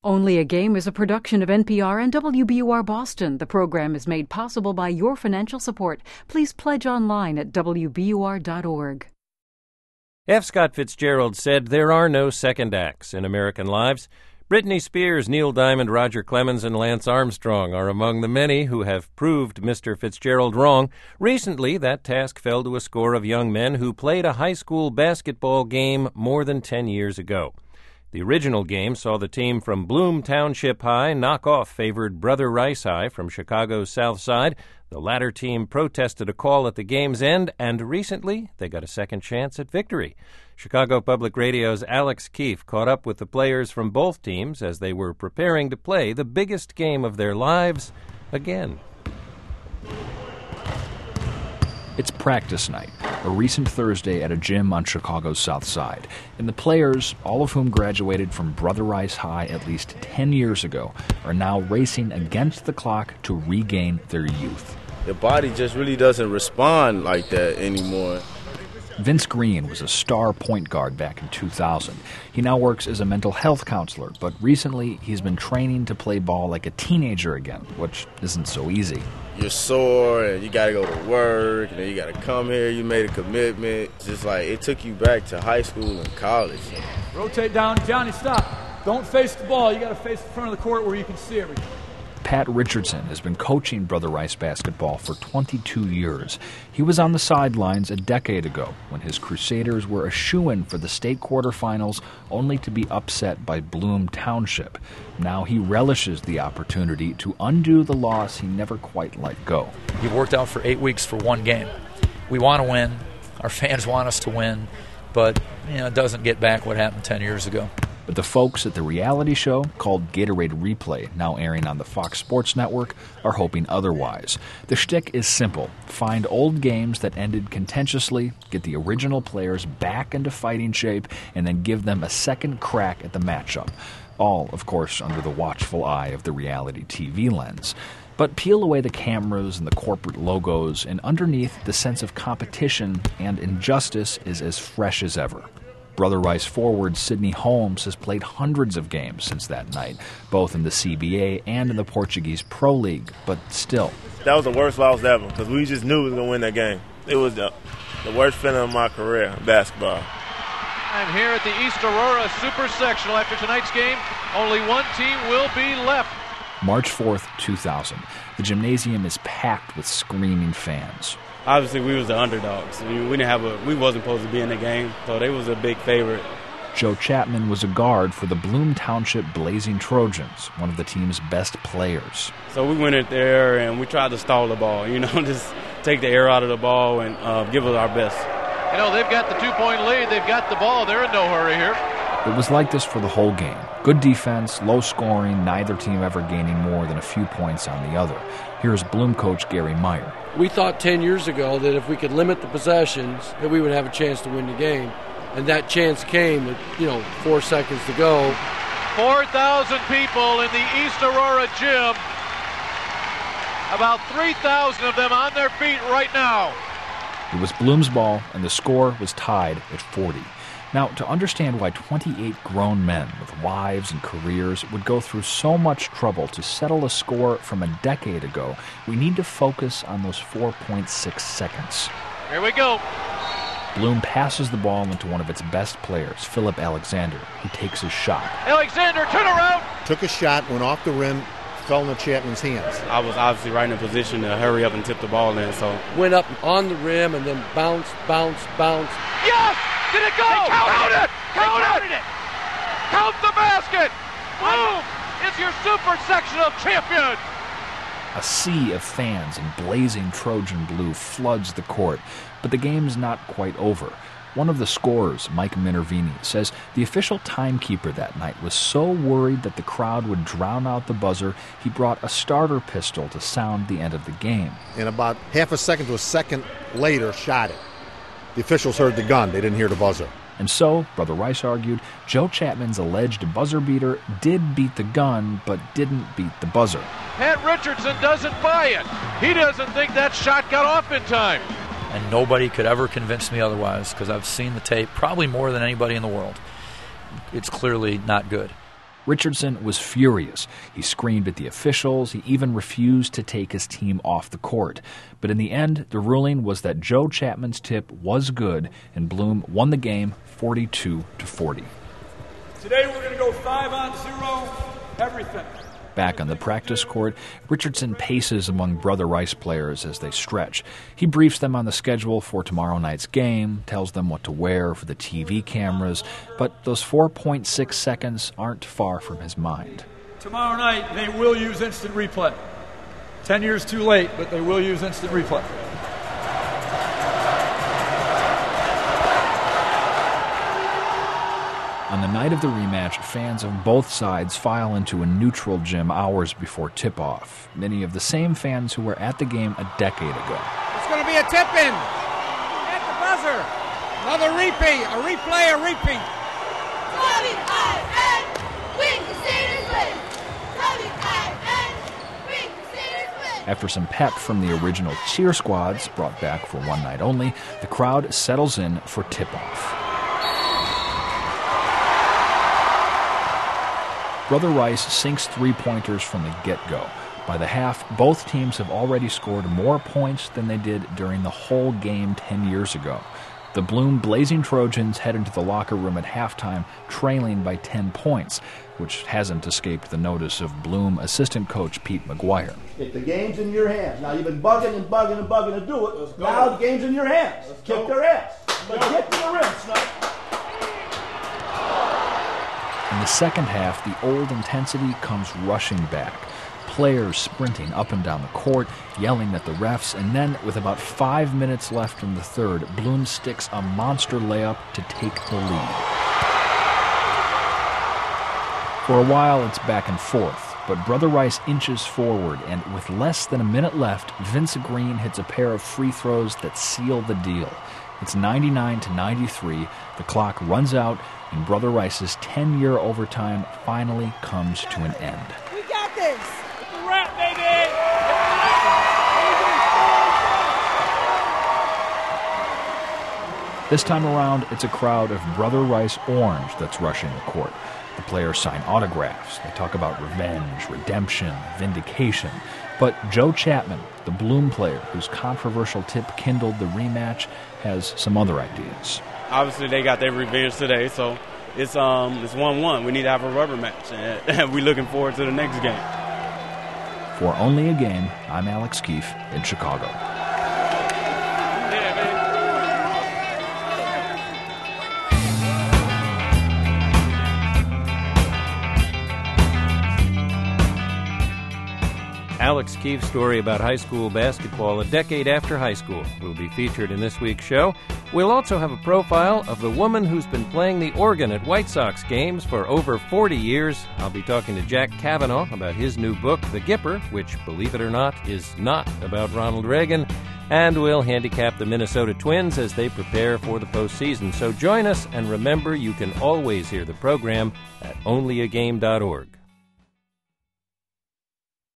Only a Game is a production of NPR and WBUR Boston. The program is made possible by your financial support. Please pledge online at WBUR.org. F. Scott Fitzgerald said there are no second acts in American lives. Britney Spears, Neil Diamond, Roger Clemens, and Lance Armstrong are among the many who have proved Mr. Fitzgerald wrong. Recently, that task fell to a score of young men who played a high school basketball game more than 10 years ago. The original game saw the team from Bloom Township High knock off favored Brother Rice High from Chicago's South Side. The latter team protested a call at the game's end, and recently they got a second chance at victory. Chicago Public Radio's Alex Keefe caught up with the players from both teams as they were preparing to play the biggest game of their lives again. It's practice night, a recent Thursday at a gym on Chicago's South Side. And the players, all of whom graduated from Brother Rice High at least 10 years ago, are now racing against the clock to regain their youth. The body just really doesn't respond like that anymore. Vince Green was a star point guard back in 2000. He now works as a mental health counselor, but recently he's been training to play ball like a teenager again, which isn't so easy. You're sore, and you got to go to work, and then you got to come here. You made a commitment. It's just like it took you back to high school and college. Rotate down. Johnny, stop. Don't face the ball. You got to face the front of the court where you can see everything. Pat Richardson has been coaching Brother Rice basketball for 22 years. He was on the sidelines a decade ago when his Crusaders were a shoo-in for the state quarterfinals, only to be upset by Bloom Township. Now he relishes the opportunity to undo the loss he never quite let go. You've worked out for 8 weeks for one game. We want to win. Our fans want us to win. But, it doesn't get back what happened 10 years ago. But the folks at the reality show, called Gatorade Replay, now airing on the Fox Sports Network, are hoping otherwise. The shtick is simple. Find old games that ended contentiously, get the original players back into fighting shape, and then give them a second crack at the matchup. All, of course, under the watchful eye of the reality TV lens. But peel away the cameras and the corporate logos, and underneath, the sense of competition and injustice is as fresh as ever. Brother Rice forward Sidney Holmes has played hundreds of games since that night, both in the CBA and in the Portuguese Pro League, but still. That was the worst loss ever because we just knew we was going to win that game. It was the worst feeling of my career in basketball. I'm here at the East Aurora Super Sectional. After tonight's game, only one team will be left. March 4th, 2000. The gymnasium is packed with screaming fans. Obviously, we was the underdogs. We wasn't supposed to be in the game, so they was a big favorite. Joe Chapman was a guard for the Bloom Township Blazing Trojans, one of the team's best players. So we went in there and we tried to stall the ball, just take the air out of the ball and give it our best. They've got the 2-point lead. They've got the ball. They're in no hurry here. It was like this for the whole game. Good defense, low scoring, neither team ever gaining more than a few points on the other. Here's Bloom coach Gary Meyer. We thought 10 years ago that if we could limit the possessions, that we would have a chance to win the game. And that chance came with, 4 seconds to go. 4,000 people in the East Aurora gym. About 3,000 of them on their feet right now. It was Bloom's ball, and the score was tied at 40. Now, to understand why 28 grown men with wives and careers would go through so much trouble to settle a score from a decade ago, we need to focus on those 4.6 seconds. Here we go. Bloom passes the ball into one of its best players, Philip Alexander, who takes his shot. Alexander, turn around! Took a shot, went off the rim, fell into Chapman's hands. I was obviously right in a position to hurry up and tip the ball in, so. Went up on the rim and then bounce. Yes! Did it go? Count it! Counted it! Count the basket! Boom! It's your super sectional champion! A sea of fans in blazing Trojan blue floods the court, but the game's not quite over. One of the scorers, Mike Minervini, says the official timekeeper that night was so worried that the crowd would drown out the buzzer, he brought a starter pistol to sound the end of the game. And about half a second to a second later, shot it. The officials heard the gun. They didn't hear the buzzer. And so, Brother Rice argued, Joe Chapman's alleged buzzer beater did beat the gun, but didn't beat the buzzer. Pat Richardson doesn't buy it. He doesn't think that shot got off in time. And nobody could ever convince me otherwise, because I've seen the tape probably more than anybody in the world. It's clearly not good. Richardson was furious. He screamed at the officials. He even refused to take his team off the court. But in the end, the ruling was that Joe Chapman's tip was good, and Bloom won the game 42-40. Today we're going to go 5-on-0, everything. Back on the practice court, Richardson paces among Brother Rice players as they stretch. He briefs them on the schedule for tomorrow night's game, tells them what to wear for the TV cameras, but those 4.6 seconds aren't far from his mind. Tomorrow night they will use instant replay. 10 years too late, but they will use instant replay. On the night of the rematch, fans of both sides file into a neutral gym hours before tip-off. Many of the same fans who were at the game a decade ago. It's going to be a tip-in at the buzzer. Another repeat, a replay, a repeat. After some pep from the original cheer squads, brought back for one night only, the crowd settles in for tip-off. Brother Rice sinks three-pointers from the get-go. By the half, both teams have already scored more points than they did during the whole game 10 years ago. The Bloom Blazing Trojans head into the locker room at halftime trailing by 10 points, which hasn't escaped the notice of Bloom assistant coach Pete McGuire. If the game's in your hands, now you've been bugging to do it, now the game's in your hands. Kick their ass. But get to the rim, Snuck. In the second half, the old intensity comes rushing back. Players sprinting up and down the court, yelling at the refs, and then, with about 5 minutes left in the third, Bloom sticks a monster layup to take the lead. For a while, it's back and forth, but Brother Rice inches forward, and with less than a minute left, Vince Green hits a pair of free throws that seal the deal. It's 99-93, the clock runs out, and Brother Rice's 10-year overtime finally comes to an end. We got this! It's a wrap, baby! This time around, it's a crowd of Brother Rice Orange that's rushing the court. The players sign autographs. They talk about revenge, redemption, vindication. But Joe Chapman, the Bloom player whose controversial tip kindled the rematch, has some other ideas. Obviously, they got their revenge today, so it's 1-1. We need to have a rubber match, and we're looking forward to the next game. For Only a Game, I'm Alex Keefe in Chicago. Alex Keefe's story about high school basketball a decade after high school will be featured in this week's show. We'll also have a profile of the woman who's been playing the organ at White Sox games for over 40 years. I'll be talking to Jack Kavanaugh about his new book, The Gipper, which, believe it or not, is not about Ronald Reagan. And we'll handicap the Minnesota Twins as they prepare for the postseason. So join us, and remember, you can always hear the program at onlyagame.org.